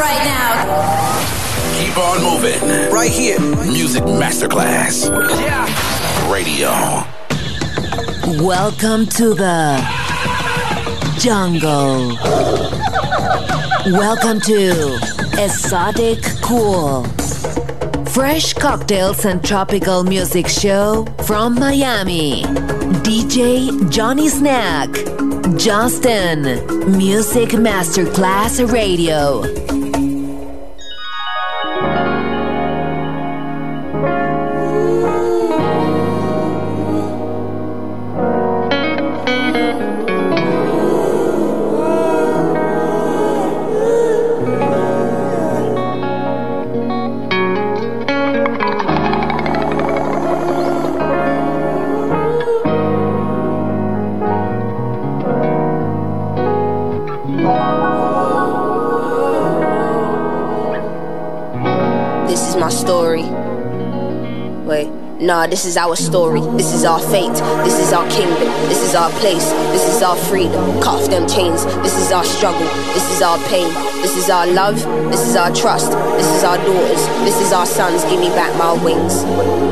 right now. Keep on moving. Right here. Music Masterclass. Yeah. Radio. Welcome to the jungle. Welcome to Exotic Cool. Fresh cocktails and tropical music show from Miami. DJ Johnny Snack. Justin. Music Masterclass Radio. Nah, this is our story, this is our fate, this is our kingdom, this is our place, this is our freedom. Cut off them chains, this is our struggle, this is our pain, this is our love, this is our trust, this is our daughters, this is our sons. Give me back my wings.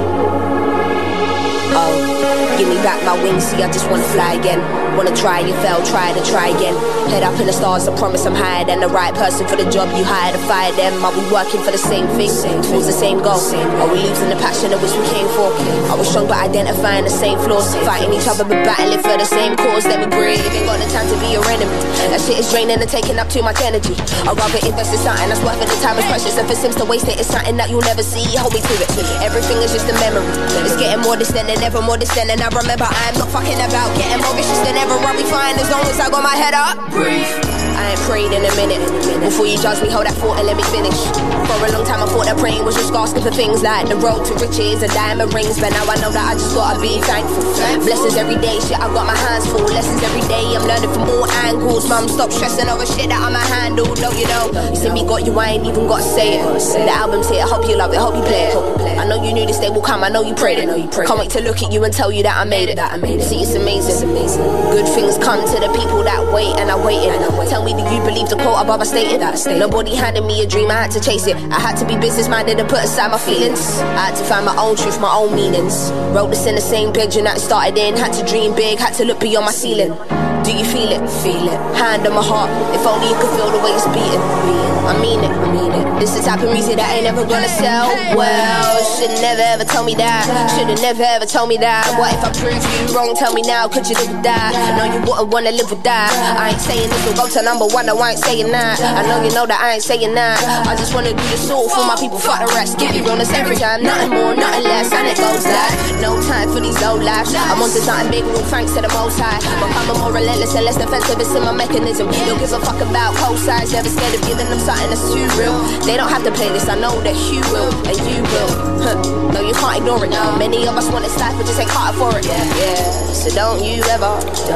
Oh, give me back my wings, see I just wanna fly again. Wanna try, you fell, try to try again. Head up in the stars, I promise I'm higher than the right person for the job you hired to fire them. Are we working for the same thing, towards the same goal? Are we losing the passion of which we came for? Are we strong but identifying the same flaws? Fighting each other but battling for the same cause. Let me breathe, ain't got the time to be your enemy. That shit is draining and taking up too much energy. I'd rather invest in something that's worth it, the time is precious. If it seems to waste it, it's something that you'll never see. Hold me to it, everything is just a memory. It's getting more distant and ever more distant. And I remember I'm not fucking about getting more vicious than ever. I'll be fine as long as I got my head up. Breathe. I ain't prayed in a minute. Before you judge me, hold that thought and let me finish. For a long time I thought that praying was just asking for things like the road to riches and diamond rings. But now I know that I just gotta be thankful. Blessings every day, shit, I got my hands full. Lessons every day, I'm learning from all angles. Mum, stop stressing over shit that I'ma handle. Don't you know? You see me got you, I ain't even gotta say it. The album's here, I hope you love it, I hope you play it. I know you knew this day will come, I know you prayed it. Can't wait to look at you and tell you that I made it. See, it's amazing. Good things come to the people that wait, and I waited. Tell me, do you believe the quote above I stated? Nobody handed me a dream, I had to chase it. I had to be business-minded and put aside my feelings. I had to find my own truth, my own meanings. Wrote this in the same bedroom that I started in. Had to dream big, had to look beyond my ceiling. Do you feel it? Feel it. Hand on my heart, if only you could feel the way it's beating. I mean it. This is the type of music that ain't never gonna sell well. Should've never ever told me that. Should've never ever told me that. What if I prove you wrong? Tell me now, could you live with that? I know you wouldn't wanna live with that. I ain't saying this will go to number one, no, I ain't saying that. I know you know that I ain't saying that. I just wanna do this all for my people, fuck the rest. Give you realness every time, nothing more, nothing less. And it goes like, no time for these old lives. I'm on to something big, all thanks to the most high. Becoming more relentless and less defensive, it's in my mechanism. Don't give a fuck about cosigns, never scared of giving them something that's too real. They don't have to play this, I know that you will, and you will. No, you can't ignore it now. Many of us want this life, but just ain't caught for it. Yeah. So don't you ever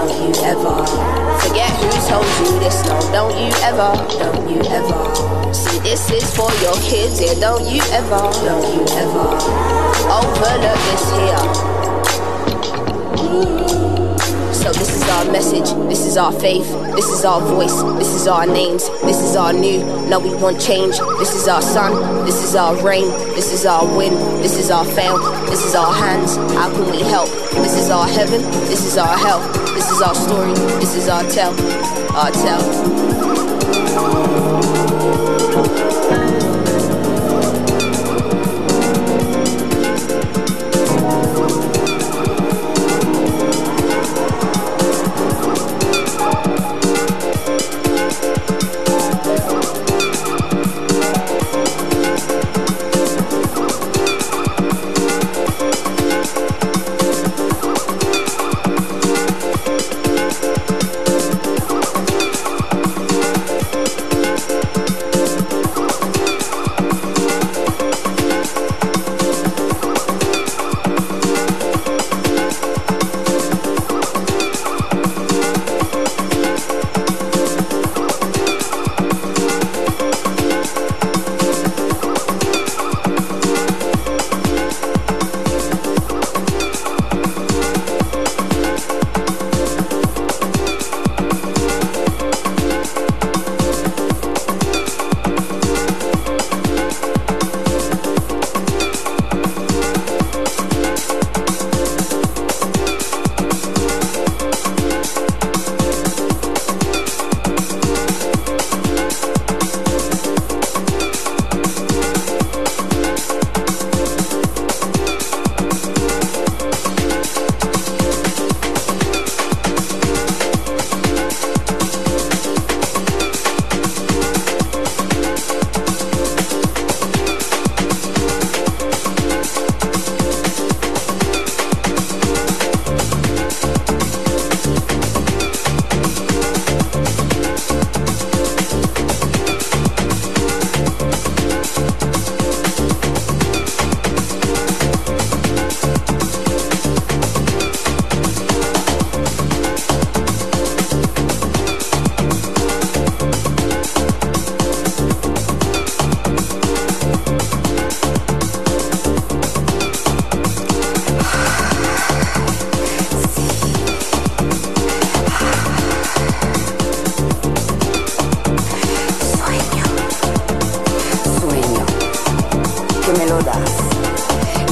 forget who told you this. No, don't you ever see, this is for your kids. Yeah, don't you ever overlook this here. So this is our message, this is our faith, this is our voice, this is our names, this is our new. No, we want change. This is our sun, this is our rain, this is our wind, this is our fail, this is our hands. How can we help? This is our heaven, this is our hell, this is our story, this is our tell.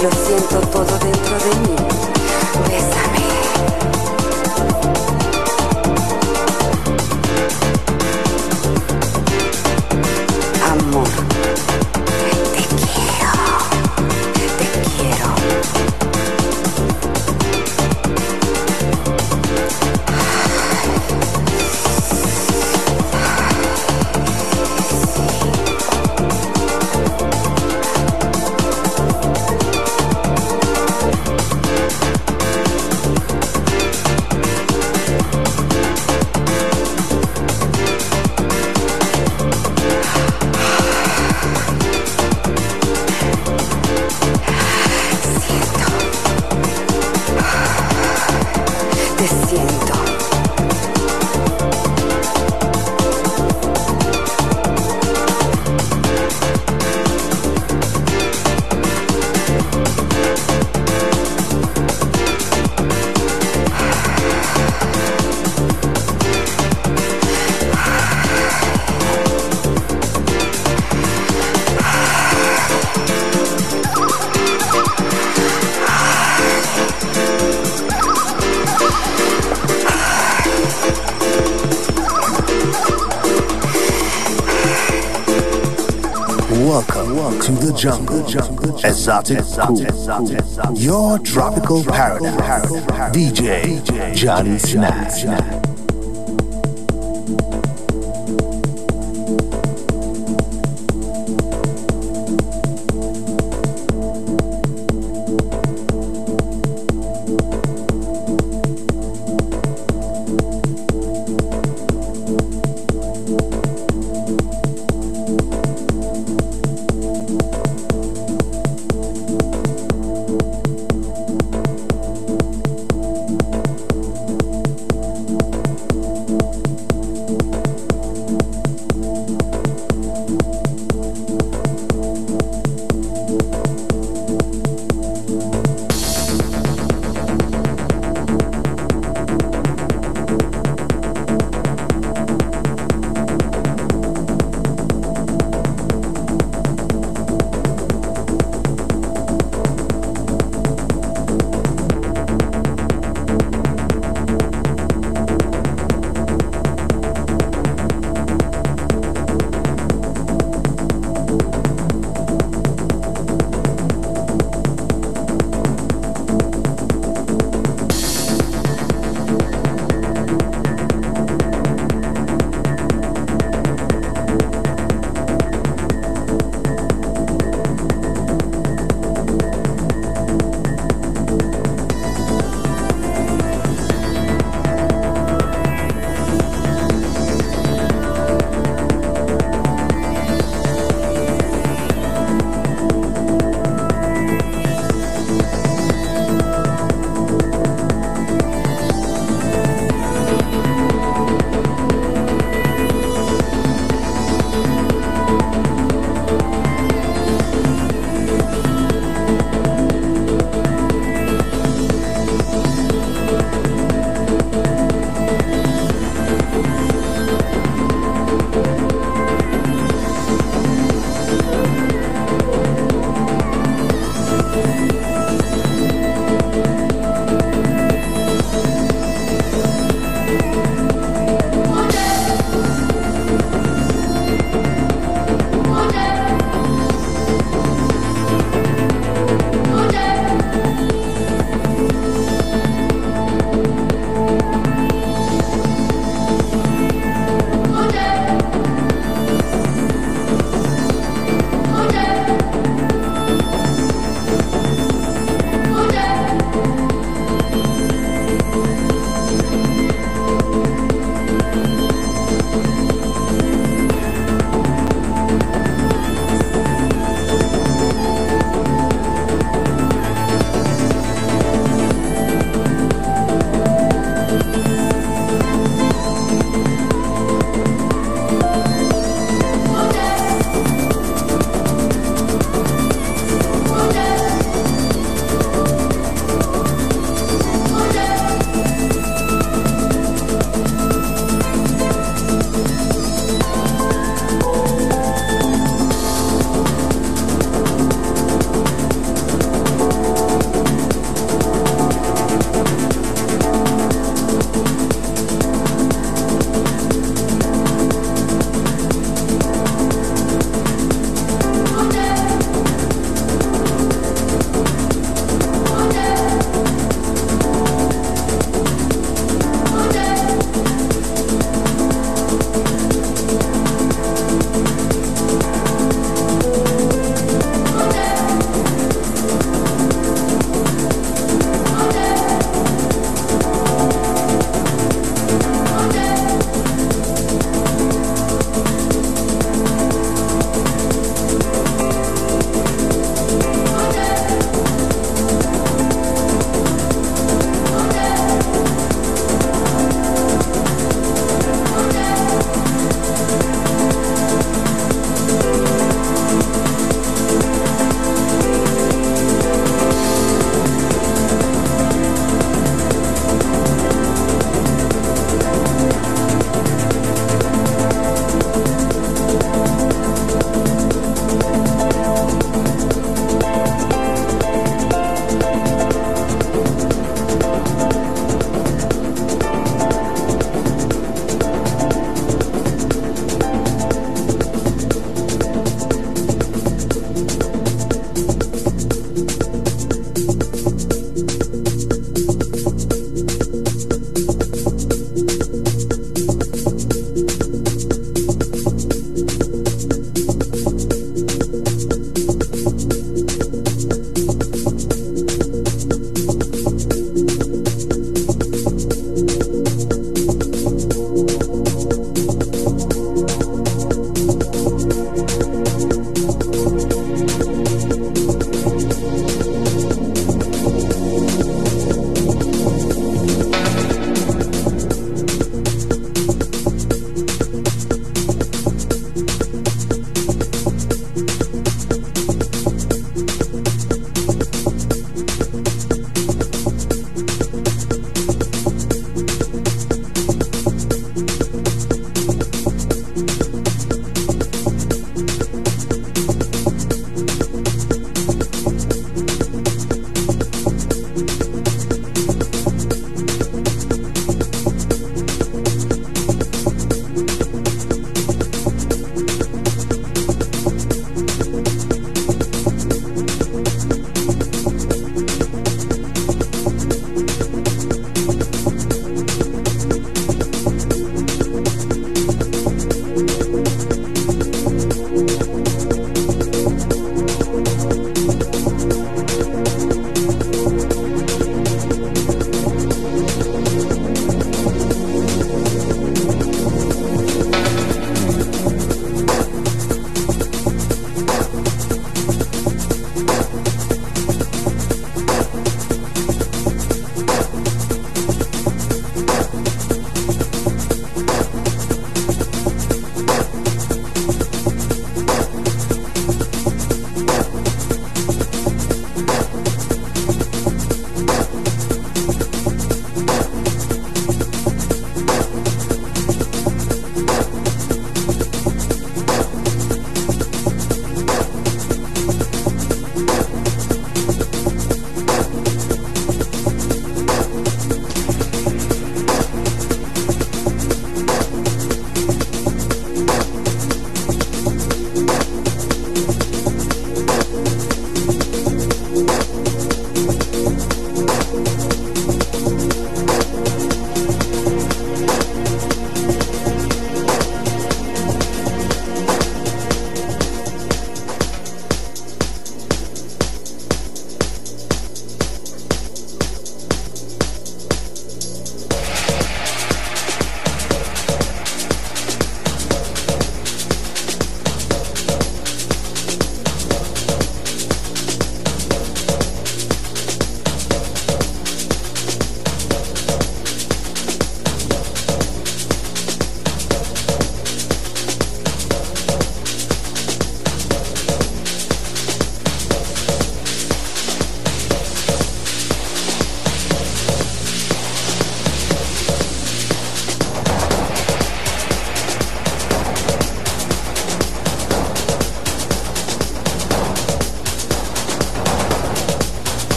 lo siento todo dentro de mí. Bésame. Amor, te quiero, te quiero. Te siento. Welcome to the jungle, Exotic Cool, your tropical paradise, DJ Johnny Snap.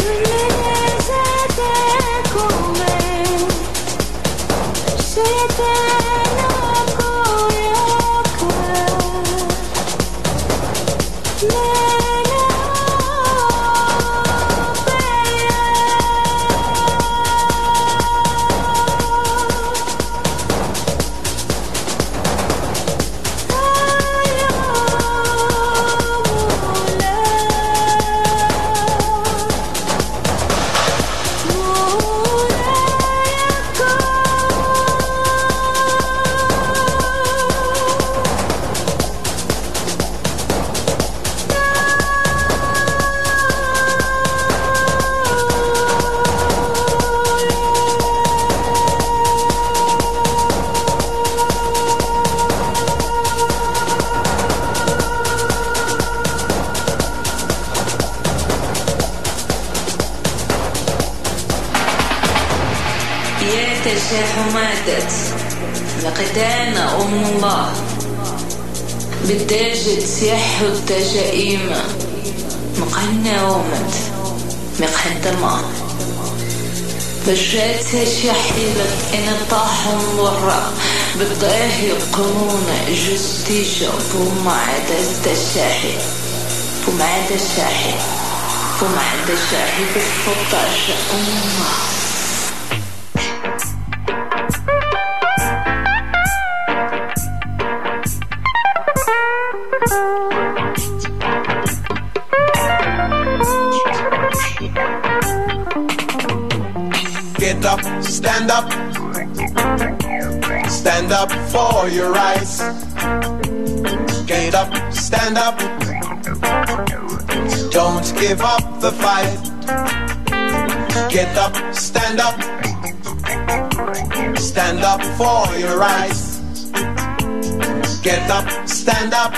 حمادت لقدانا أم الله بالداجة سيح التجائيم مقنا ومت مقدمة بجات شحيلك إن طاحن ورا بالضاهي قرون جستيجا بومعادة الشاحي بومعادة الشاحي بومعادة الشاحي بالفطاش أمه Get up, stand up for your rights. Get up, stand up, don't give up the fight. Get up, stand up for your rights. Get up, stand up,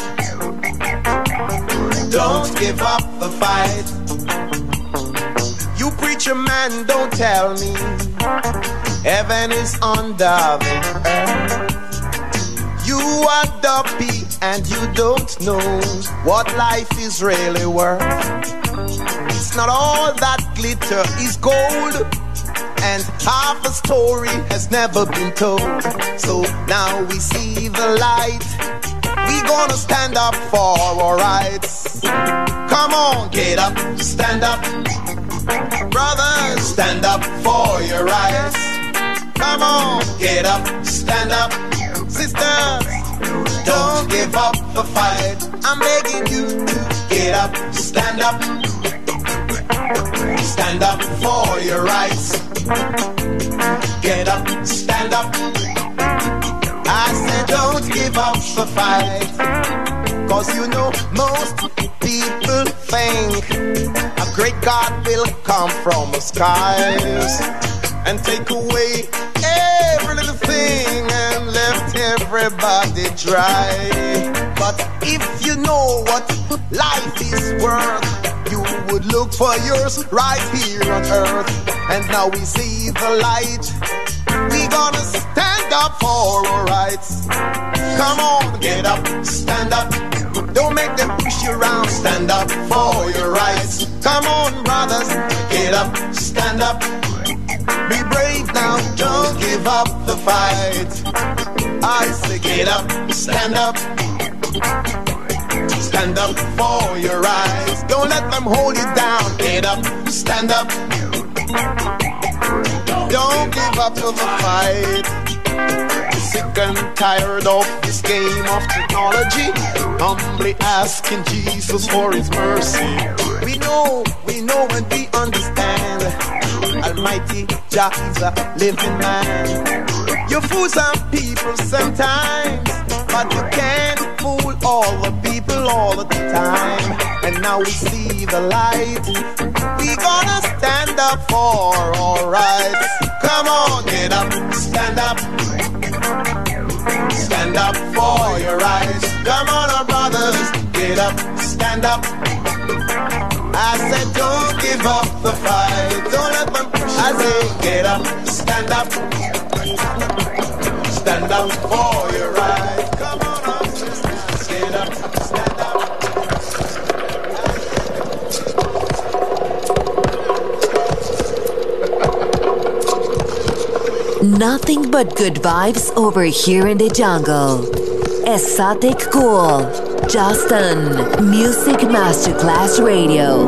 don't give up the fight. You preacher man, don't tell me heaven is under the earth. You are dumpy and you don't know what life is really worth. It's not all that glitter is gold, and half a story has never been told. So now we see the light, we gonna stand up for our rights. Come on, get up, stand up. Brothers, stand up for your rights. Come on, get up, stand up. Sisters, don't give up the fight. I'm begging you to get up, stand up. Stand up for your rights. Get up, stand up. I said don't give up the fight. Cause you know most people think a great God will come from the skies and take away every little thing and left everybody dry. But if you know what life is worth, you would look for yours right here on earth. And now we see the light, we gonna stand up for our rights. Come on, get up, stand up. Don't make them push you around. Stand up for your rights. Come on, brothers, get up, stand up. Be brave now, don't give up the fight. I say get up, stand up. Stand up for your rights. Don't let them hold you down. Get up, stand up. Don't give up to the fight. Sick and tired of this game of technology, humbly asking Jesus for his mercy. We know and we understand Almighty Jah is a living man. You fool some people sometimes, but you can't fool all the people all the time. And now we see the light, we gonna stand up for our rights. Come on, get up, stand up. Stand up for your rights. Come on, our brothers, get up, stand up. I said don't give up the fight. Don't let them push you. I say get up, stand up. Stand up for your rights. Come on, our sisters, get up, stand up. Nothing but good vibes over here in the jungle. Exotic Cool. Just on Music Masterclass Radio.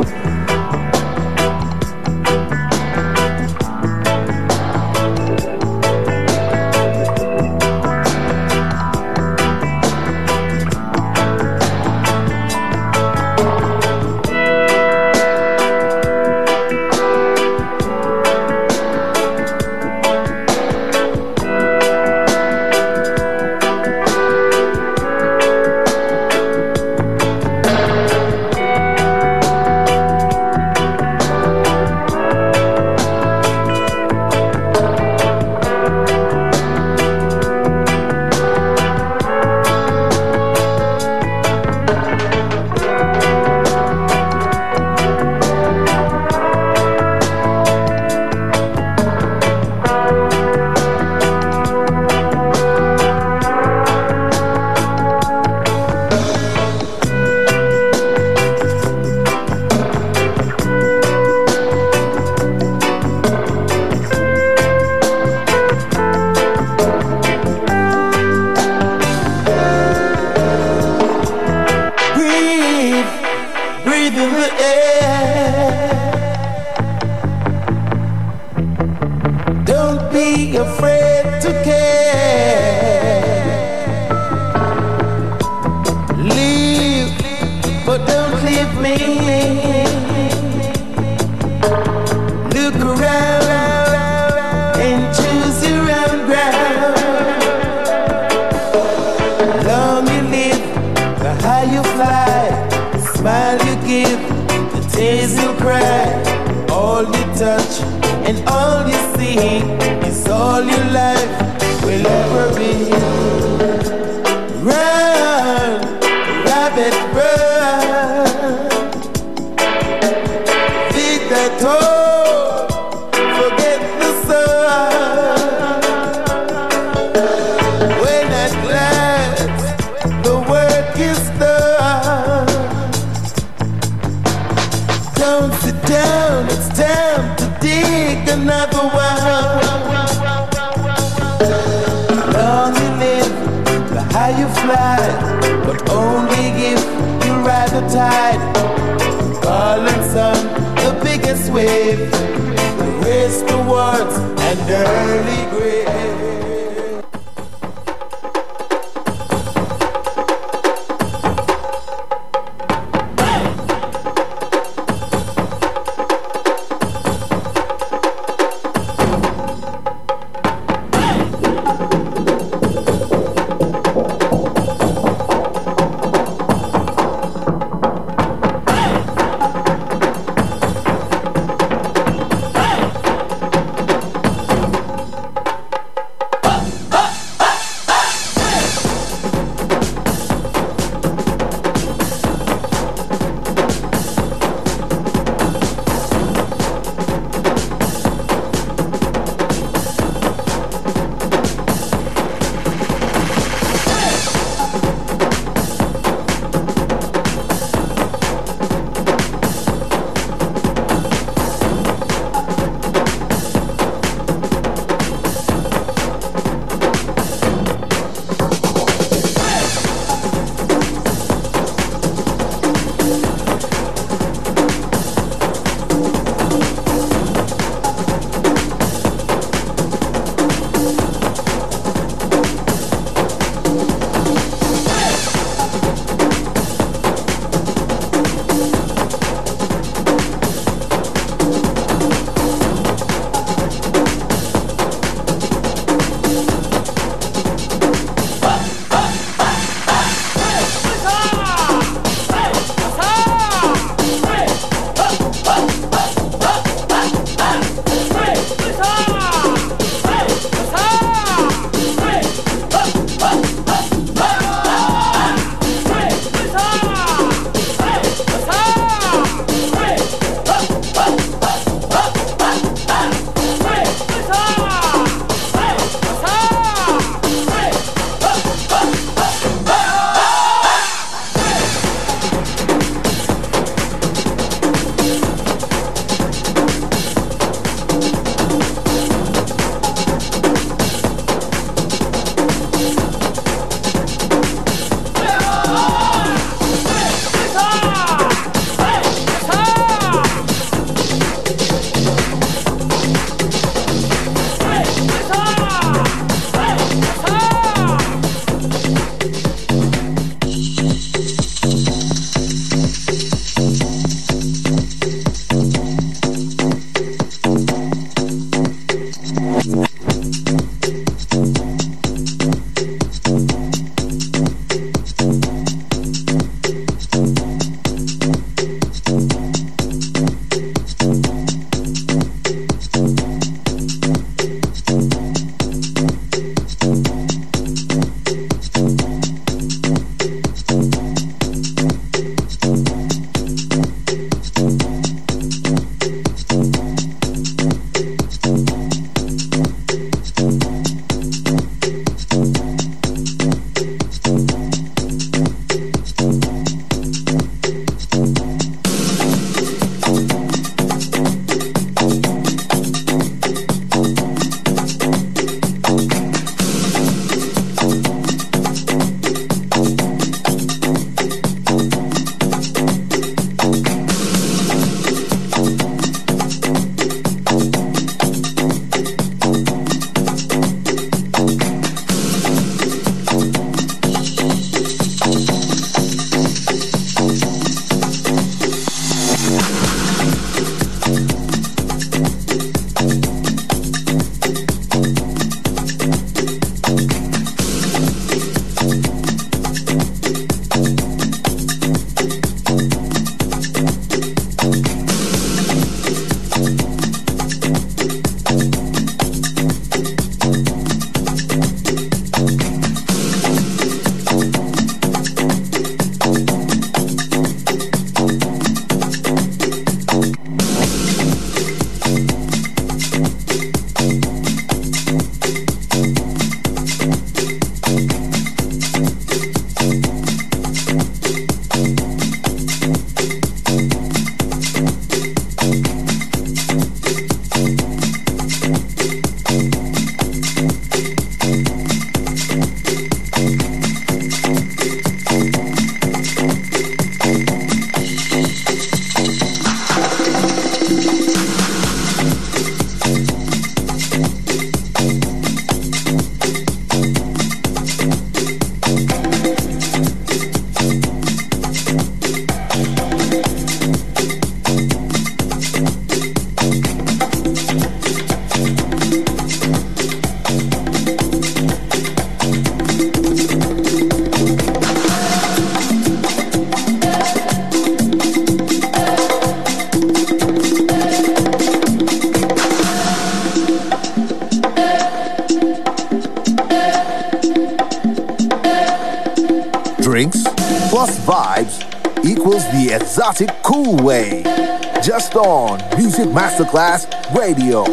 plus vibes equals the exotic cool way. Just on Music Masterclass Radio.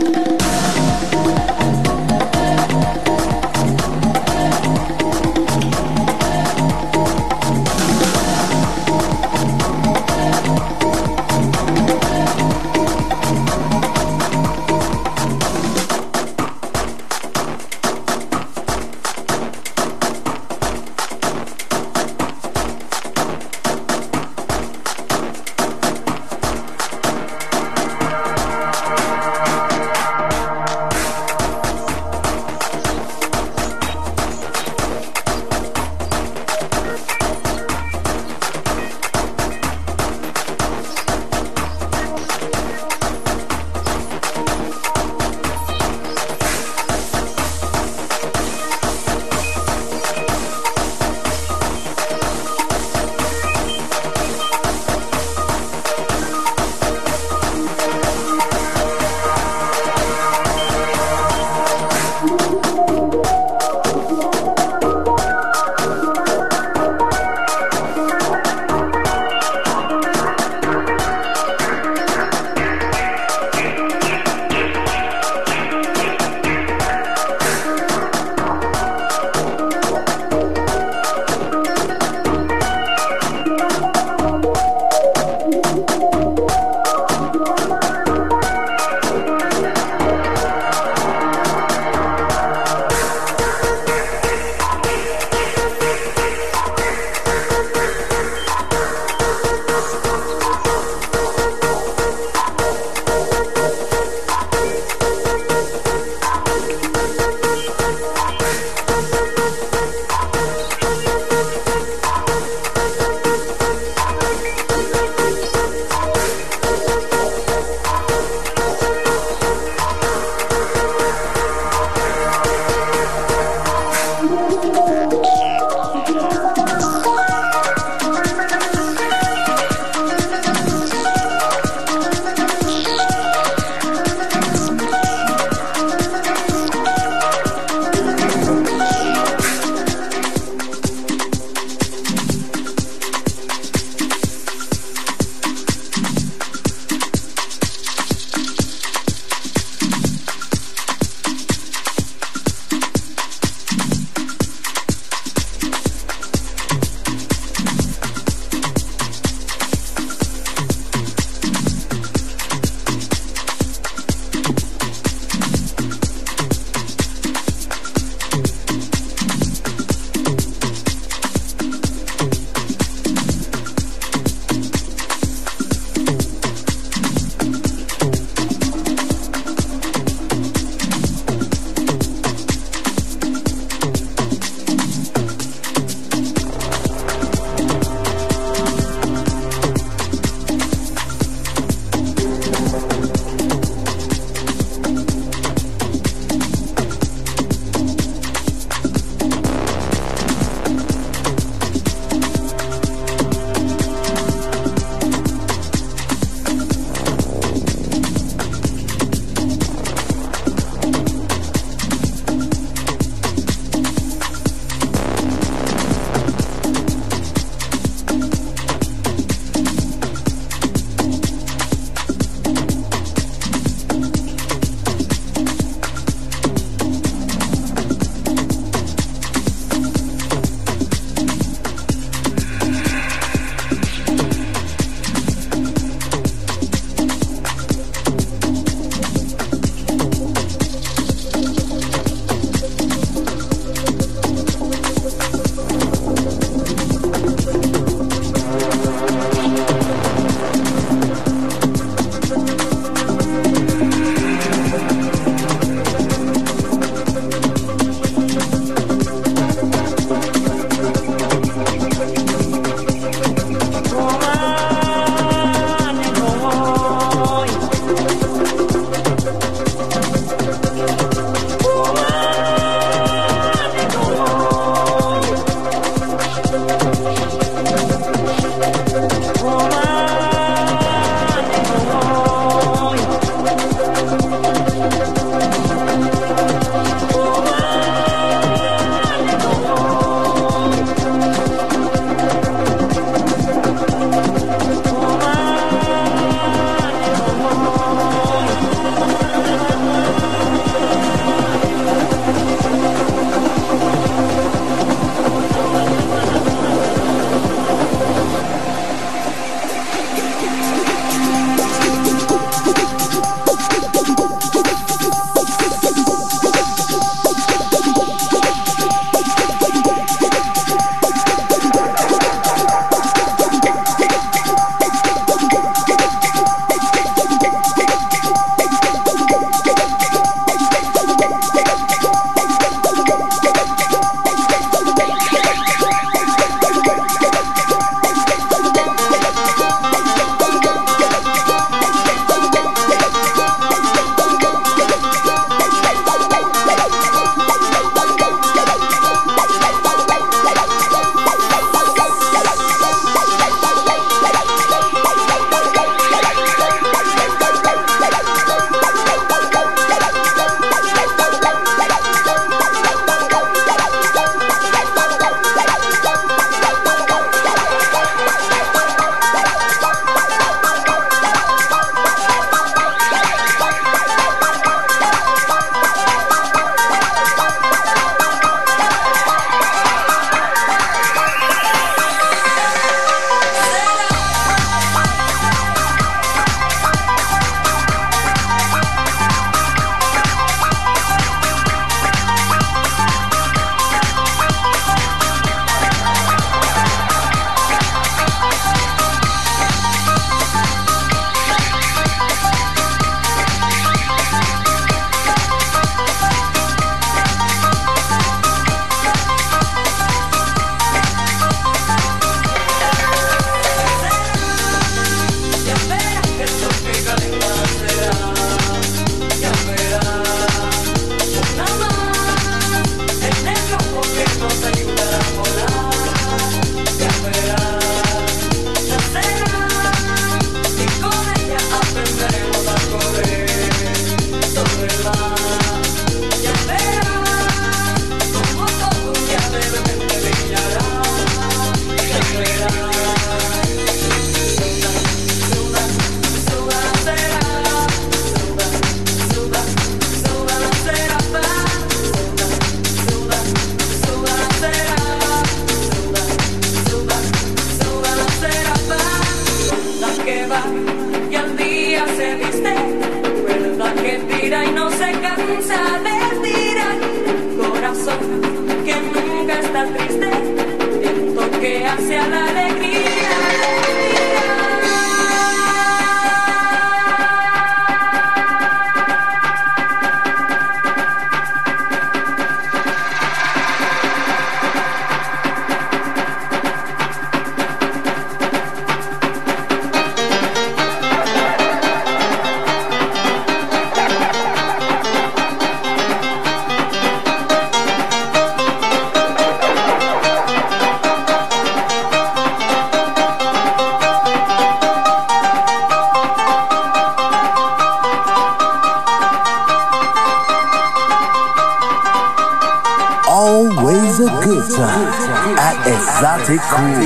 a good time at Exotic Cool.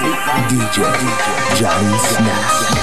DJ Johnny Snap.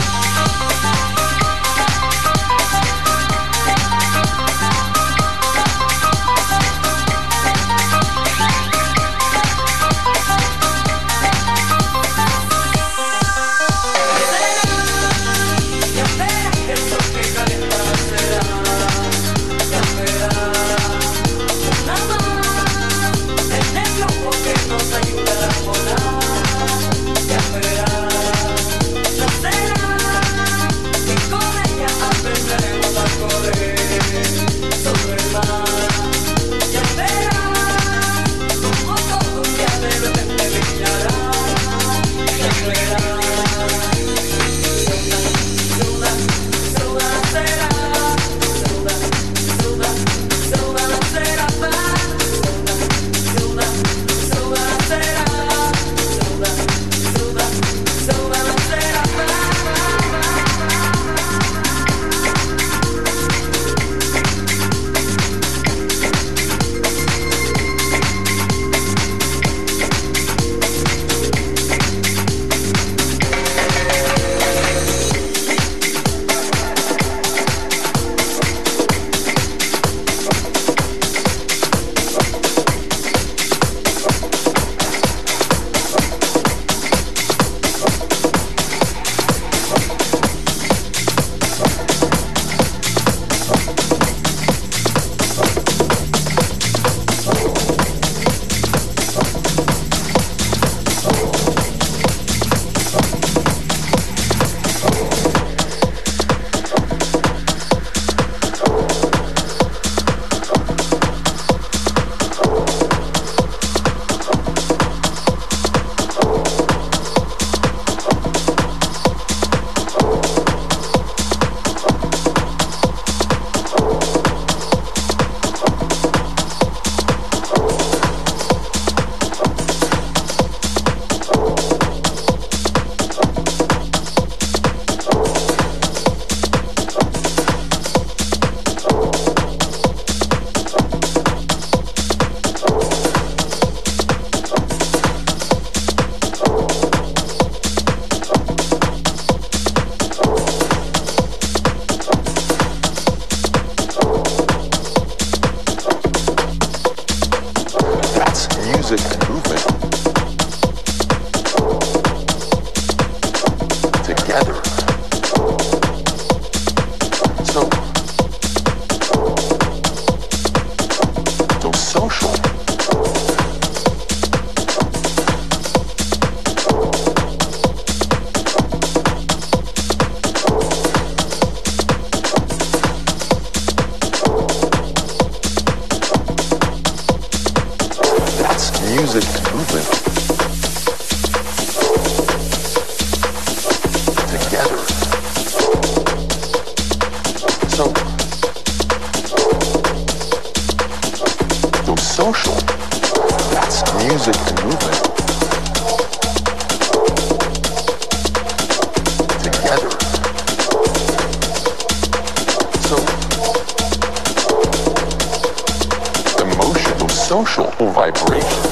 Social vibration.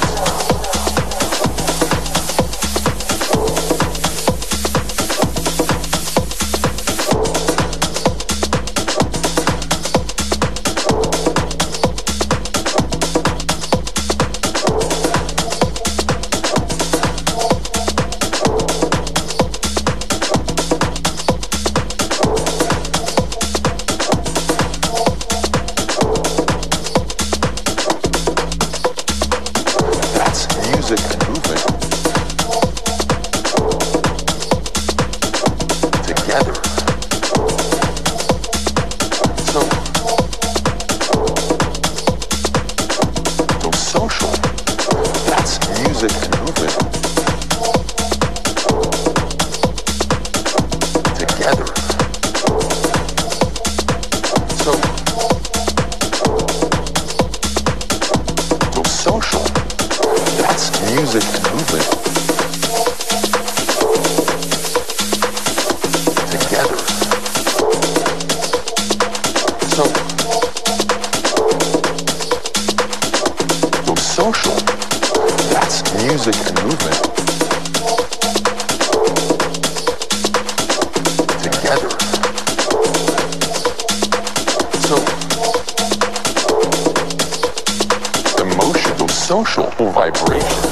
Social. music and movement together. So, emotional, social vibrations.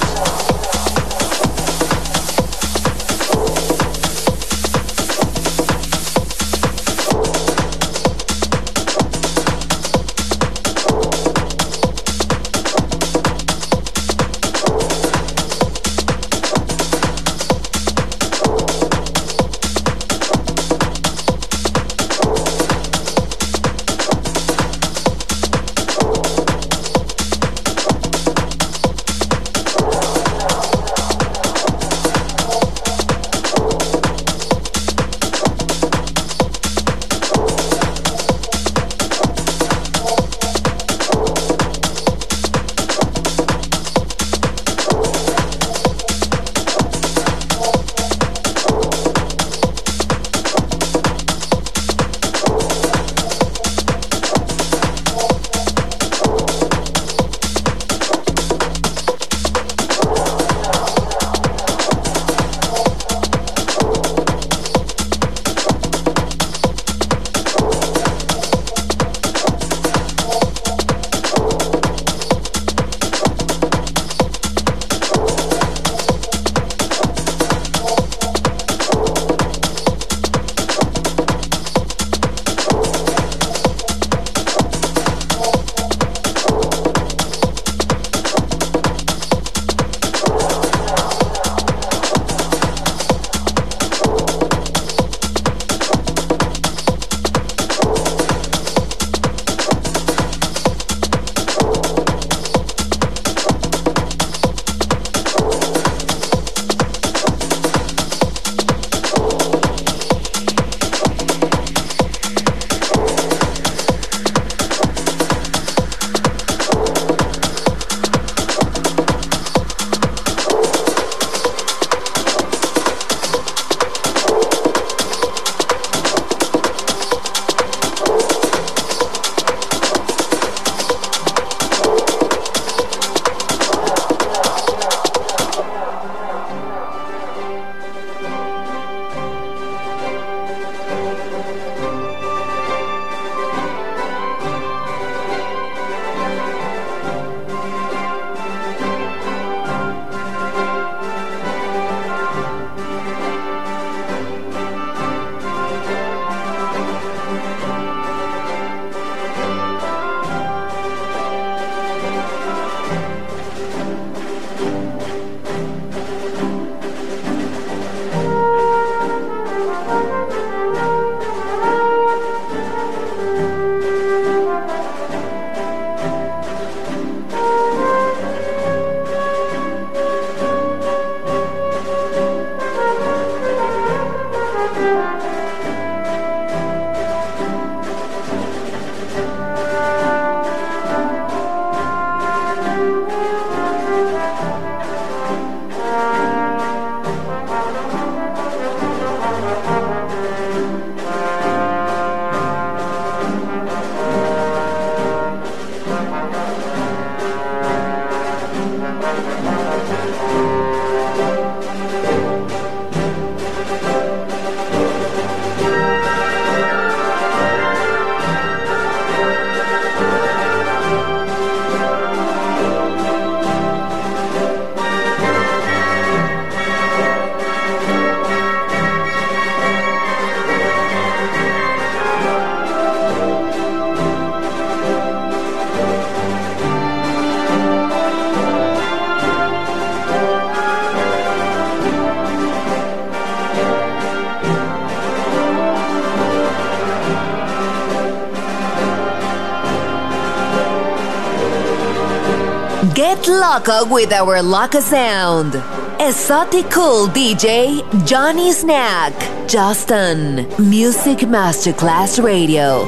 Get loco with our Loca sound. Exotic Cool DJ Johnny Snack. Justin. Music Masterclass Radio.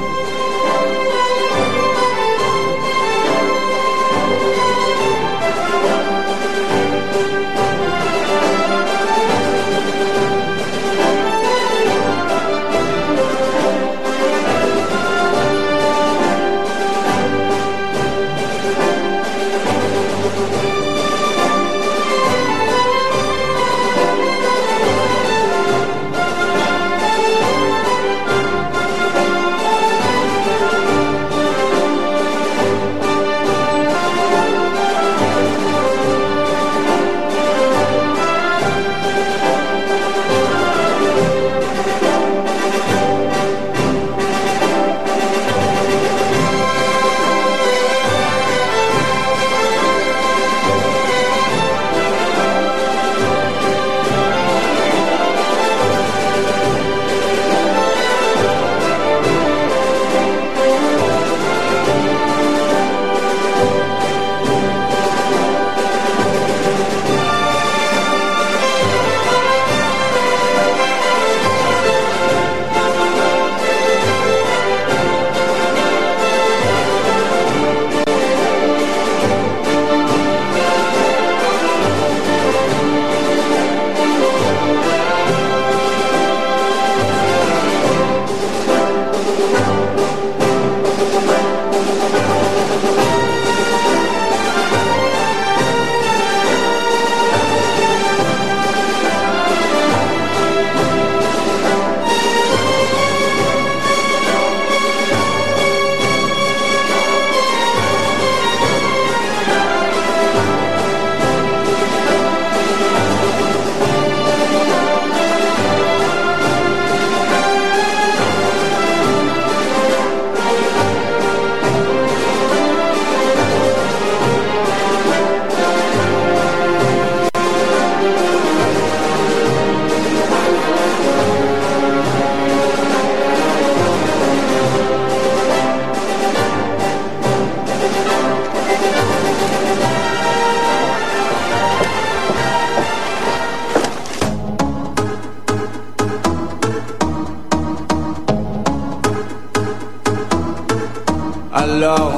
Alors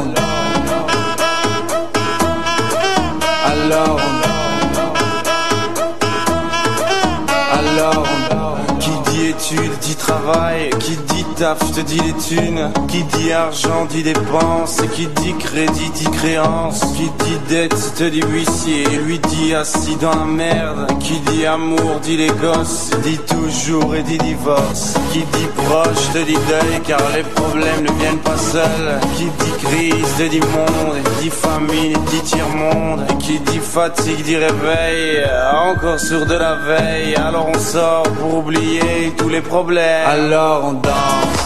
qui dit études dit travail, qui dit taf te dit les thunes, qui dit argent dit dépenses, qui dit crédit dit créance, qui dit dette te dit huissier, lui dit assis dans la merde, qui dit amour dit les gosses, dit toujours et dit divorce, qui dit proche te dit deuil car les problèmes ne viennent pas seuls, qui dit crise te dit monde, dit famine dit tiers-monde, qui dit fatigue dit réveil, encore sur de la veille, alors on sort pour oublier tous les problèmes, alors on danse,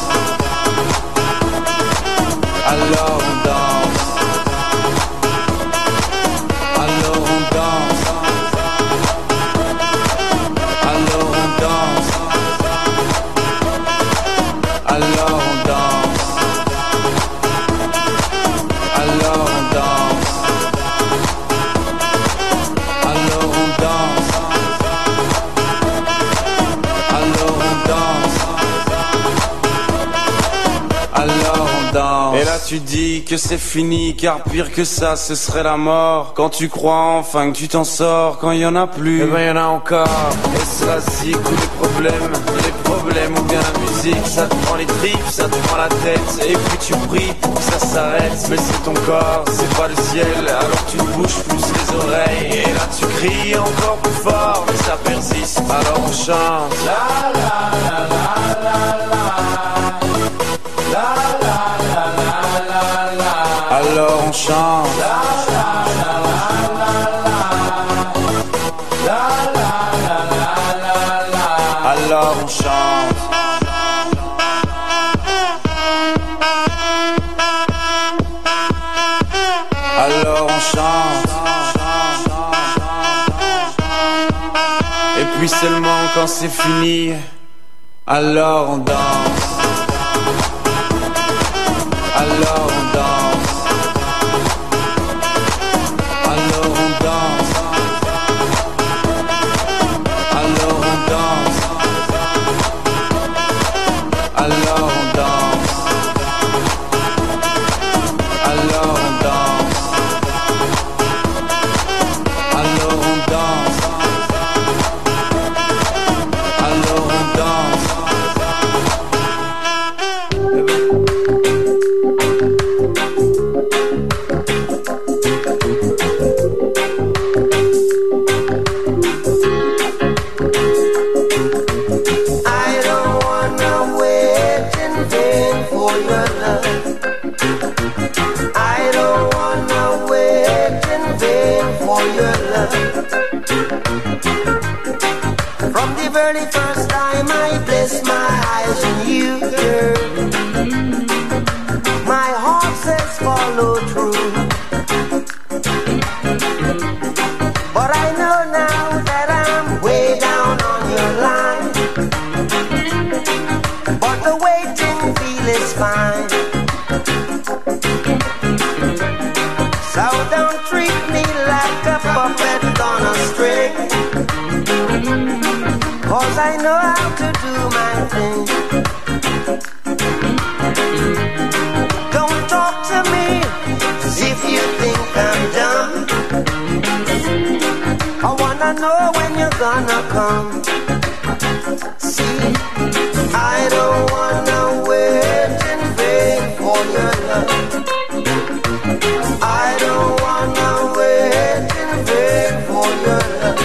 alors on danse, alors on danse, alors on danse, alors on danse, alors on danse, alors on danse, alors on danse, alors on danse. Et là tu dis que c'est fini, car pire que ça ce serait la mort. Quand tu crois enfin que tu t'en sors, quand il y en a plus, eh ben y en a encore. Et cela c'est ou les problèmes ou bien la musique, ça te prend les tripes, ça te prend la tête, et puis tu pries pour que ça s'arrête. Mais c'est ton corps, c'est pas le ciel, alors tu bouges plus les oreilles, et là tu cries encore plus fort, mais ça persiste, alors on chante. La la la la la la, la la la la la la, alors on chante. La la la la la la, la la la la la la, alors on chante. Alors on chante. Et puis seulement quand c'est fini, alors on danse. Alors on danse. Alors on danse. Alors on danse. Alors on danse. Alors on danse. Alors on danse. Alors on danse. From the very first time I bless my eyes on you, girl, my heart says follow through. But I know now that I'm way down on your line, but the waiting feel is fine. So don't treat me like a puppet on a string, 'cause I know how to do my thing. Don't talk to me if you think I'm dumb. I wanna know when you're gonna come. See, I don't wanna wait in vain for your love. I don't wanna wait in vain for your love.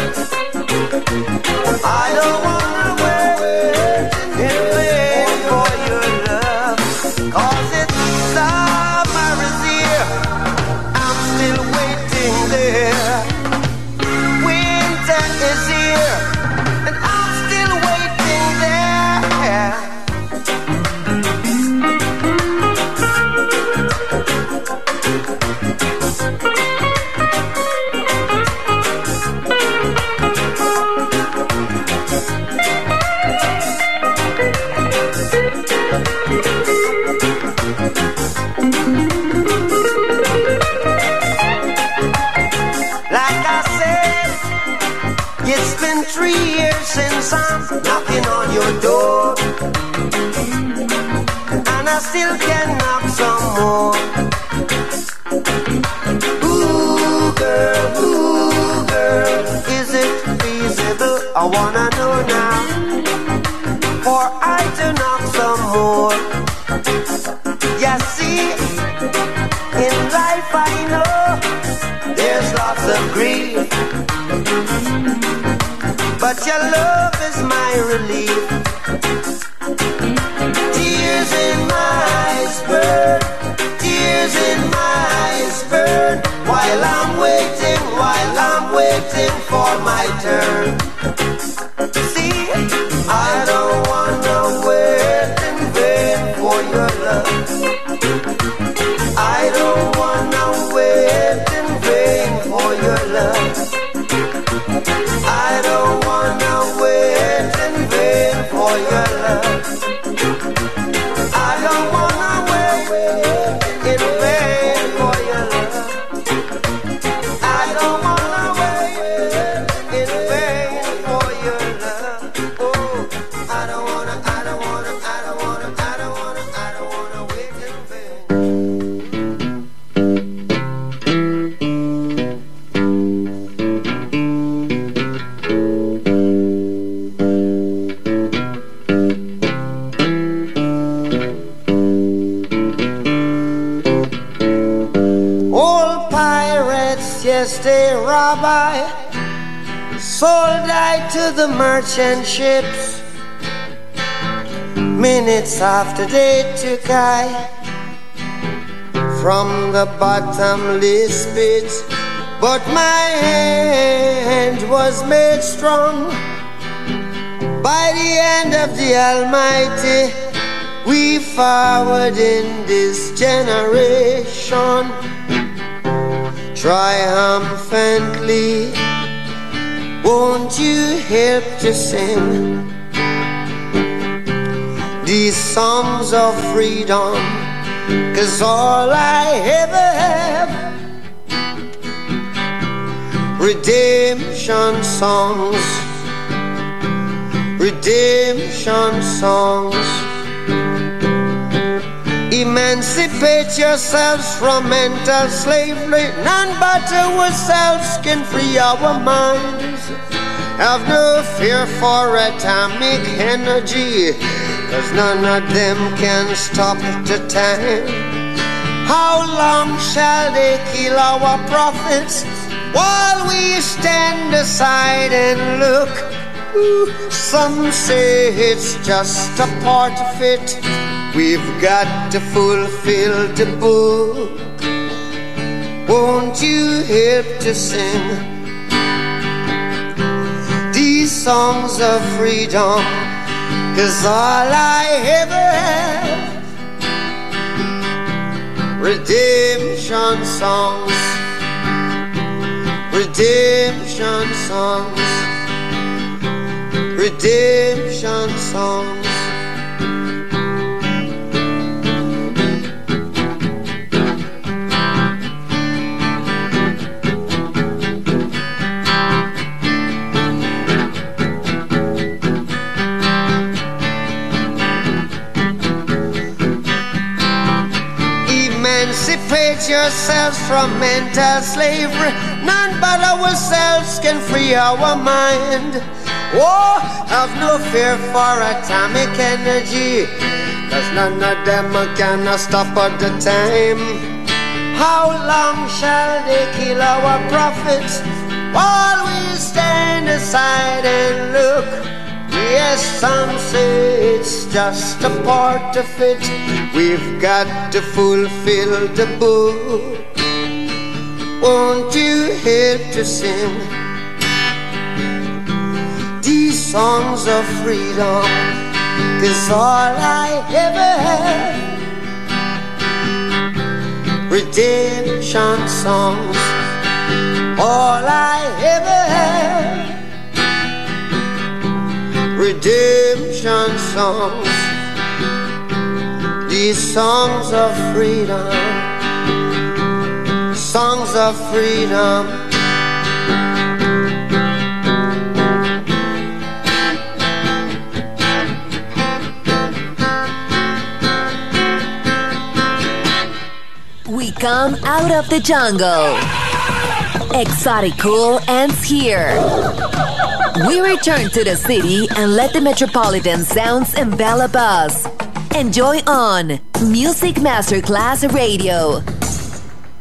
I don't wanna wait in vain for your love, 'cause it's summer is here, I'm still waiting there. Winter is here, and I'm still waiting there. Like I said, it's been 3 years since I'm knocking on your door, and I still can knock some more. disagree, but your love is my relief. Tears in my eyes burn, tears in my eyes burn, while I'm waiting for my turn. See, I don't wanna wait in vain for your love. I don't wanna wait in vain for your love. I don't wanna wait in vain for your love. I don't wanna wait in vain for your love. I don't wanna wait in vain for your love. Oh, I don't wanna wait in vain. Yes, they rabbi sold I to the merchant ships. Minutes after they took I from the bottomless pit, but my hand was made strong by the hand of the Almighty. We forward in this generation triumphantly. Won't you help to sing these songs of freedom? 'Cause all I ever have, redemption songs, redemption songs. Emancipate yourselves from mental slavery. None but ourselves can free our minds. Have no fear for atomic energy, 'cause none of them can stop the time. How long shall they kill our prophets while we stand aside and look? Some say it's just a part of it. We've got to fulfill the book. Won't you help to sing these songs of freedom? 'Cause all I ever have, redemption songs, redemption songs, redemption songs. Emancipate yourselves from mental slavery. None but ourselves can free our mind. Oh, have no fear for atomic energy, 'cause none of them can stop at the time. How long shall they kill our prophets while we stand aside and look? Yes, some say it's just a part of it. We've got to fulfill the book. Won't you help to sing these songs of freedom? 'Cause all I ever had, redemption songs. All I ever had, redemption songs. These songs of freedom, songs of freedom. We come out of the jungle. Exotic Cool ends here. We return to the city and let the metropolitan sounds envelop us. Enjoy on Music Masterclass Radio.